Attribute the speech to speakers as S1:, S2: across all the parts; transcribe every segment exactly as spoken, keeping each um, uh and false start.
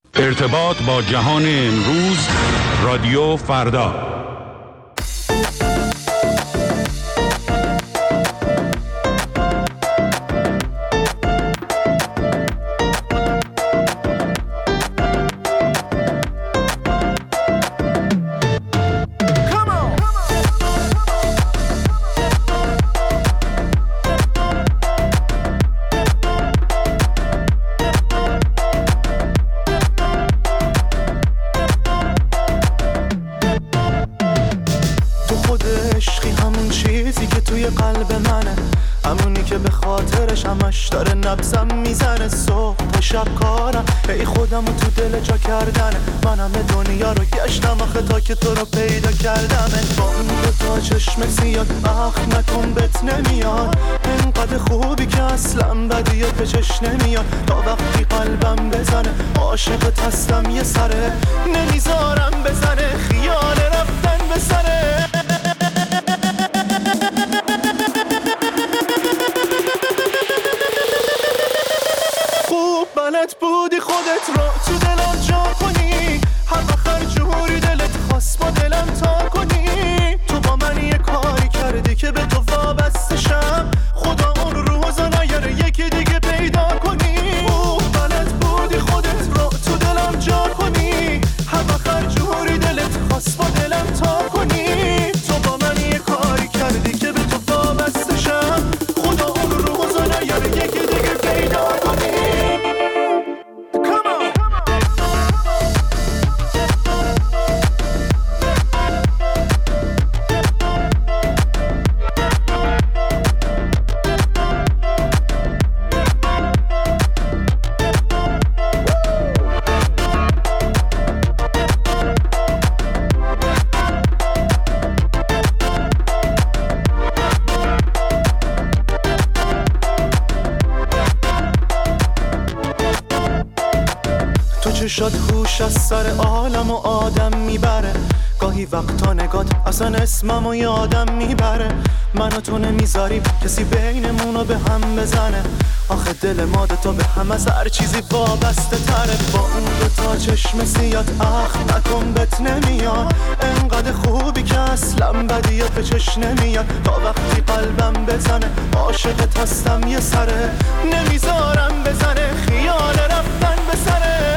S1: ارتباط با جهان امروز، رادیو فردا.
S2: داره نبضم میزنه صبح و شب کارم ای خودم و تو دل جا کردنه. من همه دنیا رو گشتم آخه تا که تو رو پیدا کردم. با اون دوتا چشم زیاد اخ نکن بهت نمیاد، انقدر خوبی که اصلا بدیه به چش نمیاد. تا وقتی قلبم بزنه عاشقت هستم یه سره، نمیذارم بزنه خیال رفتن به سره. بلد بودی خودت رو تو دلم جا کنی، هر بخر جوری دلت خواست با دلم تا کنی. تو با من یه کاری کردی که به تو وابسته شم، خدا اون روزا نیاره یکی دیگه پیدا کنی. اوه بلد بودی خودت رو تو دلم جا کنی، هر بخر جوری دلت خواست با دلم تا کنی. تو با من یه کاری کردی که به تو وابسته شم، خدا اون روزا نیاره یکی دیگه پیدا کنی. شاد هوش از سر عالم و آدم میبره، گاهی وقتا نگات اصلا اسممو یادم میبره. من و تو نمیذاریم کسی بینمونو به هم بزنه، آخه دل ما دوتا به هم از هر چیزی وابسته تره. با اون دوتا چشم سیاد اخ نکن بهت نمیاد، انقدر خوبی که اصلا بدیه به چش نمیاد. تا وقتی قلبم بزنه عاشقت هستم یه سره، نمیذارم بزنه خیال رفتن به سره.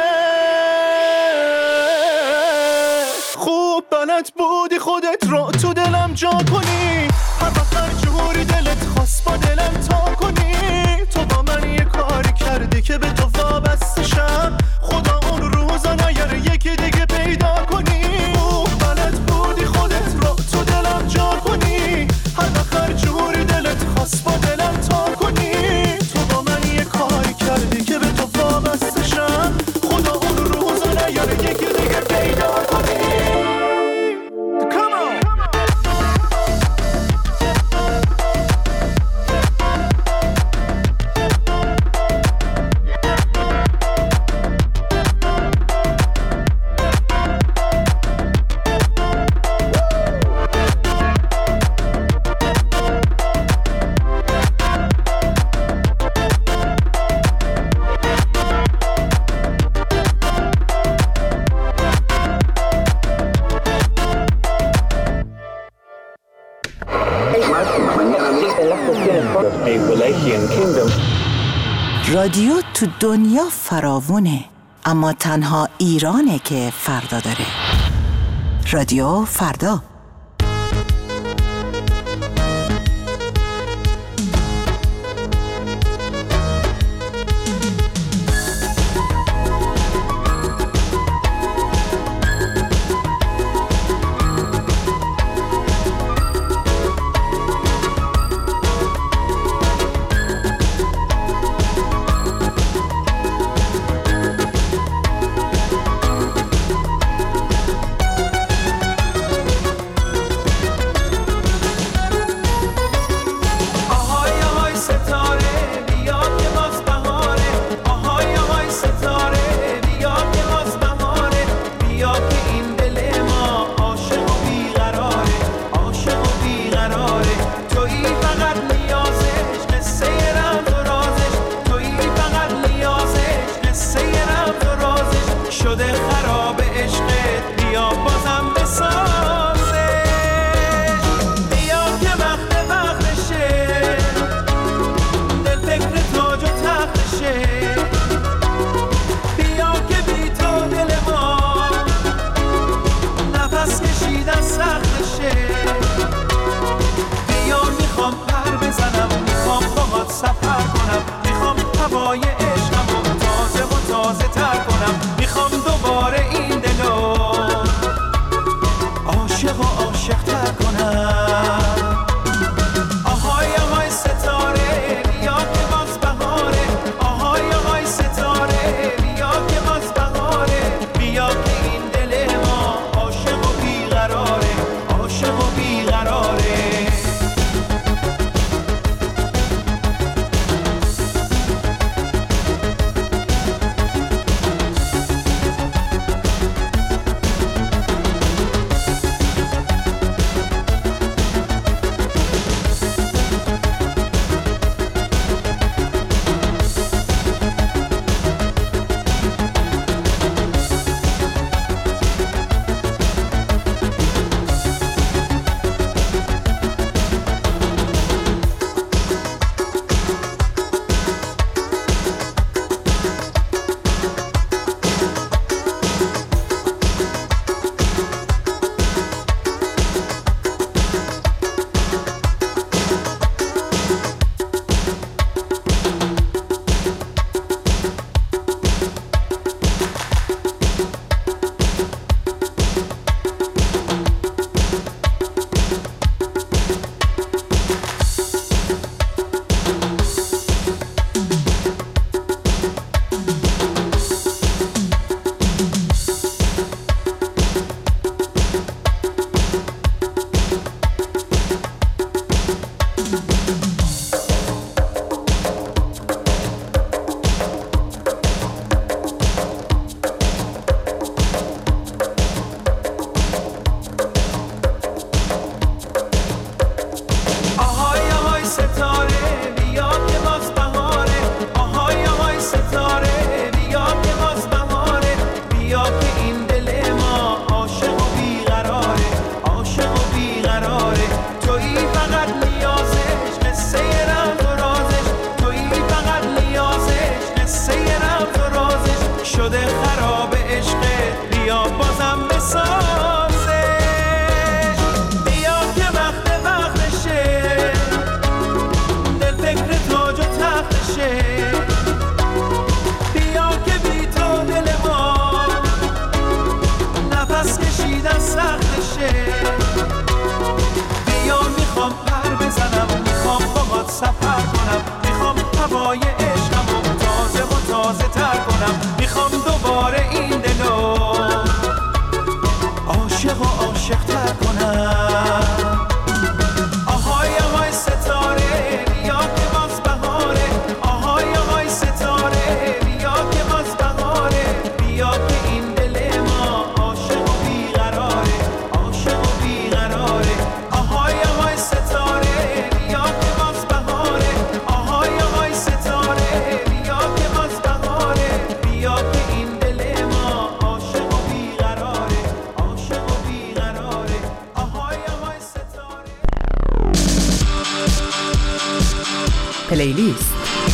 S2: خوب بلد بودی خودت رو تو دلم جا کنی، هر بخر جوری دلت خواست با دلم تا کنی. تو با من یه کاری کردی که به تو وابسته شم، خدا اون روزا نیاره یکی دیگه پیدا کنی. خوب بلد بودی خودت رو تو دلم جا کنی، هر بخر جوری دلت خواست با دلم تا کنی. تو با من یه کاری کردی که به تو وابسته شم، خدا اون روزا نیاره یکی دیگه پیدا کنی.
S3: رادیو تو دنیا فراوونه، اما تنها ایرانه که فردا داره. رادیو فردا.
S2: تازه تر کنم، میخوام دوباره این دلو عاشق و عاشق تر کنم. آهای آهای ستاره بیا که باز بهاره، آهای آهای ستاره بیا که باز بهاره، بیا که این دل ما عاشق و بیقراره، عاشق و بیقراره. آهای آهای ستاره بیا که باز بهاره، آهای آهای ستاره بیا که باز بهاره، بیا که این دل ما عاشق و بیقراره، عاشق و بیقراره. آهای آهای ستاره.
S4: پلیلیست.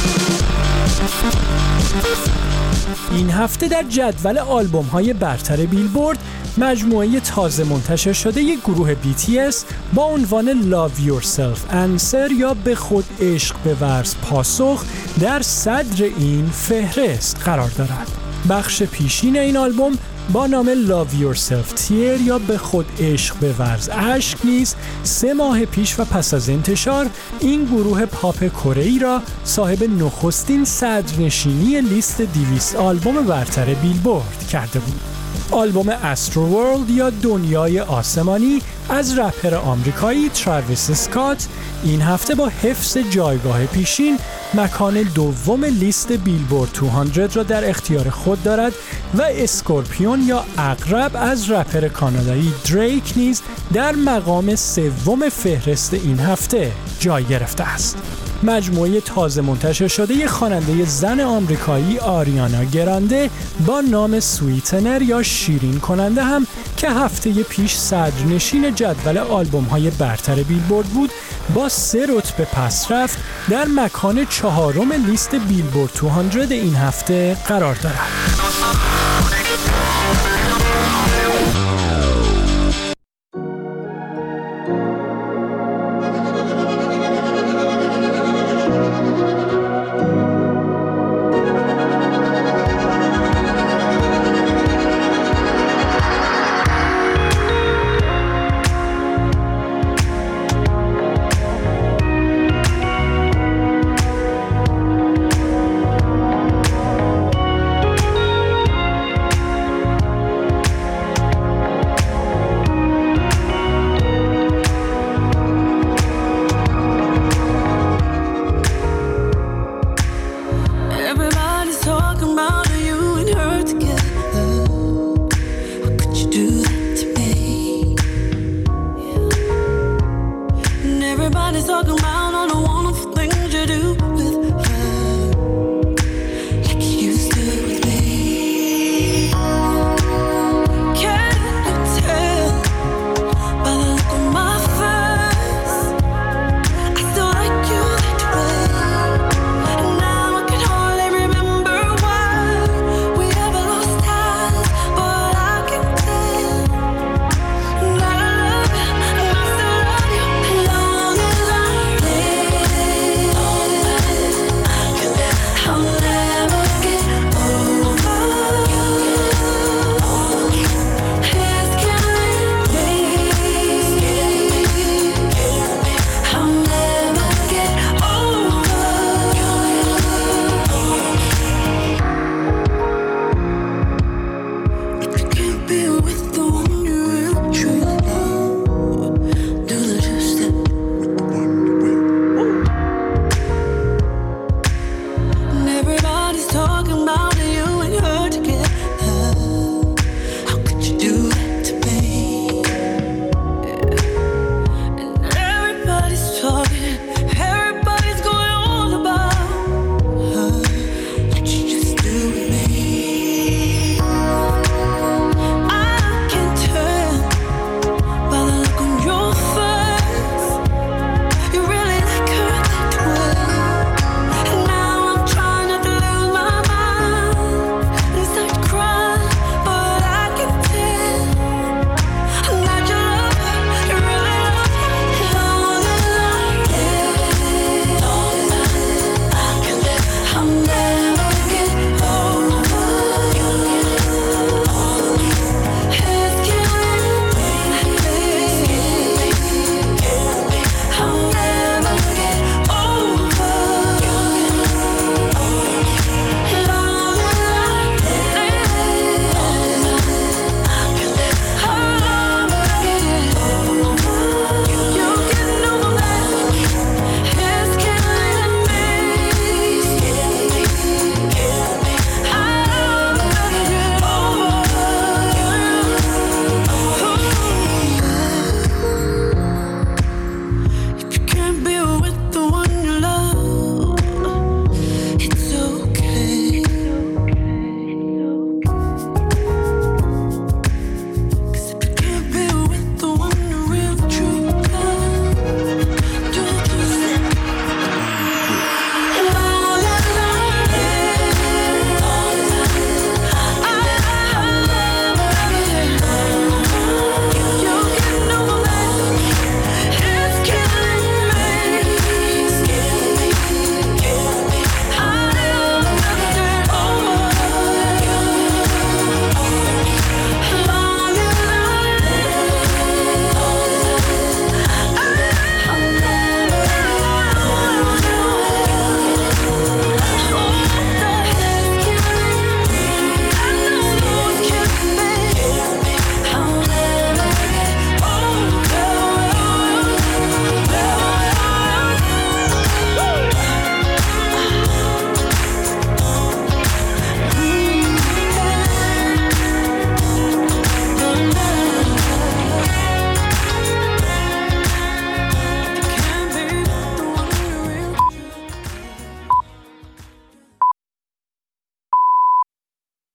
S5: این هفته در جدول آلبوم‌های برتر بیلبورد مجموعه تازه منتشر شده یک گروه بی تی اس با عنوان Love Yourself Answer یا به خود عشق بورز پاسخ در صدر این فهرست قرار دارد. بخش پیشین این آلبوم با نام Love Yourself Tear یا به خود عشق بورز اشک نیز سه ماه پیش و پس از انتشار این گروه پاپ کره‌ای را صاحب نخستین صدرنشینی لیست دویست آلبوم برتر بیلبورد کرده بود. آلبوم استرو ورلد یا دنیای آسمانی از رپر آمریکایی تراویس اسکات این هفته با حفظ جایگاه پیشین مکان دوم لیست بیلبورد دویست را در اختیار خود دارد و اسکورپیون یا عقرب از رپر کانادایی دریک نیز در مقام سوم فهرست این هفته جای گرفته است. مجموعه تازه منتشر شده خواننده زن آمریکایی آریانا گرانده با نام سویتنر یا شیرین کننده هم که هفته پیش صدرنشین جدول آلبوم‌های برتر بیلبورد بود با سه رتبه پس رفت در مکان چهارم لیست بیلبورد دویست این هفته قرار دارد.